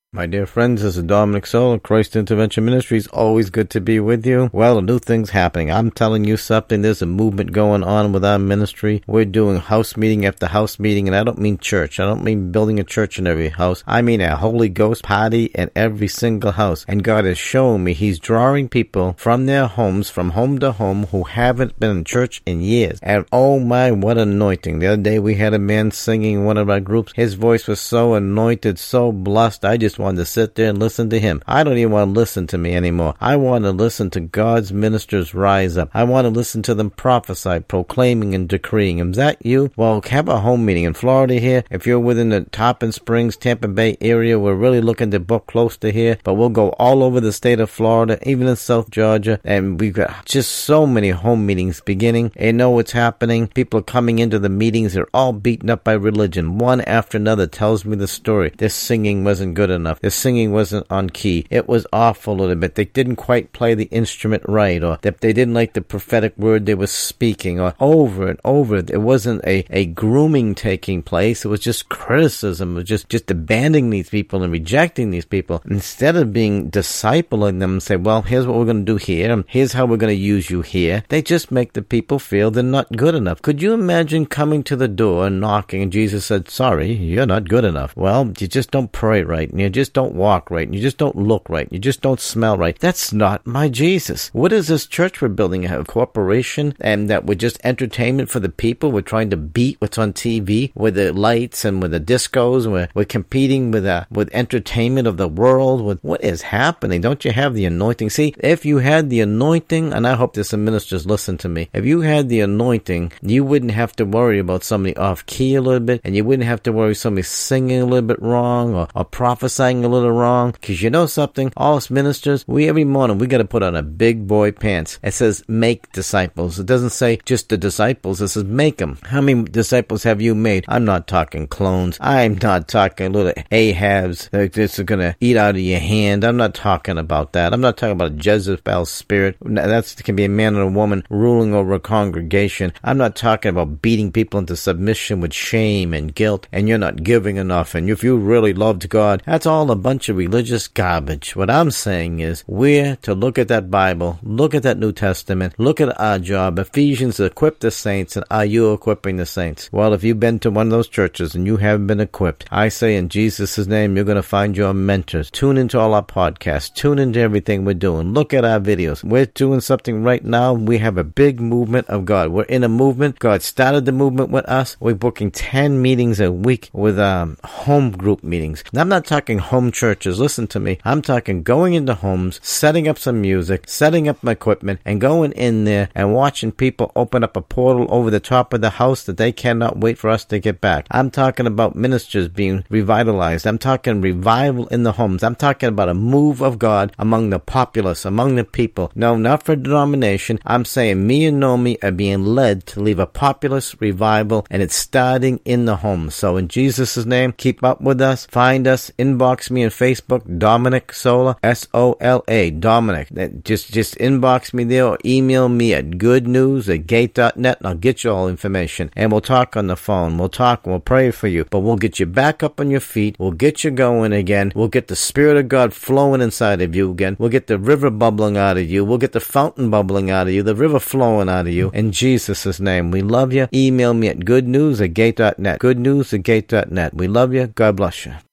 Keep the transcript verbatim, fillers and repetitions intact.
My dear friends, this is Dominic Sola, Christ Intervention Ministries. Always good to be with you. Well, a new thing's happening. I'm telling you something. There's a movement going on with our ministry. We're doing house meeting after house meeting, and I don't mean church. I don't mean building a church in every house. I mean a Holy Ghost party in every single house. And God has shown me He's drawing people from their homes, from home to home, who haven't been in church in years. And oh my, what anointing. The other day we had a man singing in one of our groups. His voice was so anointed, so blessed. I just wanted to sit there and listen to him. I don't even want to listen to me anymore. I want to listen to God's ministers rise up. I want to listen to them prophesy, proclaiming and decreeing. Is that you? Well, have a home meeting in Florida here. If you're within the Tarpon Springs, Tampa Bay area, we're really looking to book close to here, but we'll go all over the state of Florida, even in South Georgia, and we've got just so many home meetings beginning. And know what's happening. People are coming into the meetings. They're all beaten up by religion. One after another tells me the story. This singing wasn't good enough. This singing wasn't on key. It was off a little bit. They didn't quite play the instrument right, or that they didn't like the prophetic word they were speaking, or over and over. It wasn't a, a grooming taking place. It was just criticism. It was just, just abandoning these people and rejecting these people. Instead of being discipling them and say, well, here's what we're going to do here, and here's how we're going to use you here, they just make the people feel they're not good enough. Could you imagine coming to the door and knocking, and Jesus said, sorry, you're not good enough. Well, you just don't pray right, and you just don't walk right, and you just don't look right, and you just don't smell right. That's not my Jesus. What is this church we're building? A corporation, and that we're just entertainment for the people? We're trying to beat what's on T V with the lights and with the discos, and we're, we're competing with uh, with entertainment of the world. With what is happening? Don't you have the anointing? See, if you had the anointing, and I hope there's some ministers listen to me, if you had the anointing, you wouldn't have to worry about somebody off key a little bit, and you wouldn't have to worry somebody singing a little bit wrong, or, or prophesying a little wrong. Because you know something, all us ministers, we every morning we got to put on a big boy pants. It says make disciples. It doesn't say just the disciples. It says make them. How many disciples have you made? I'm not talking clones. I'm not talking little Ahabs that just are going to eat out of your hand. I'm not talking about that. I'm not talking about a Jezebel spirit. That can be a man and a woman ruling over a congregation. I'm not talking about beating people into submission with shame and guilt, and you're not giving enough, and if you really loved God, that's all a bunch of religious garbage. What I'm saying is we're to look at that Bible, look at that New Testament, look at our job. Ephesians equip the saints, and are you equipping the saints? Well, if you've been to one of those churches and you haven't been equipped, I say in Jesus' name, you're going to find your mentors. Tune into all our podcasts. Tune into everything we're doing. Look at our videos. We're doing something right now. We have a big movement of God. We're in a movement. God started the movement with us. We're booking ten meetings a week with um, home group meetings. Now, I'm not talking home churches. Listen to me. I'm talking going into homes, setting up some music, setting up my equipment, and going in there and watching people open up a portal over the top of the house that they cannot wait for us to get back. I'm talking about ministers being revitalized. I'm talking revival in the homes. I'm talking about a move of God among the populace, among the people. No, not for denomination. I'm saying me and Nomi are being led to leave a populous revival, and it's starting in the home. So in Jesus' name, keep up with us. Find us. Inbox me on Facebook, Dominic Sola, S O L A, Dominic. Just, just inbox me there or email me at goodnews at gate dot net, and I'll get you all information. And we'll talk on the phone. We'll talk and we'll pray for you. But we'll get you back up on your feet. We'll get you going again. We'll get the Spirit of God flowing inside of you again. We'll get the river bubbling out of you. We'll get the fountain bubbling out of you, the river flowing out of you. In Jesus' name, we love you. Email me at goodnews at gate dot net. goodnews at gate dot net. We love you. God bless you.